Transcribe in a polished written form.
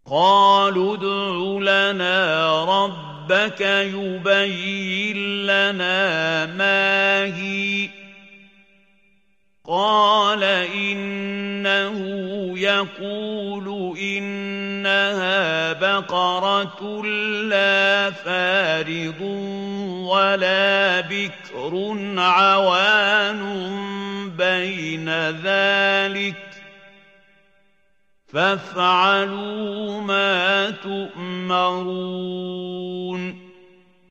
قالوا ادْعُ لَنَا رَبَّكَ يُبَيِّن لَّنَا مَا هِيَ قَالَ إِنَّهُ يَقُولُ إِنَّهَا بَقَرَةٌ لَّا فَارِضٌ وَلَا بِكْرٌ عَوَانٌ بَيْنَ ذَٰلِكَ فَافْعَلُوا مَا تُؤْمَرُونَ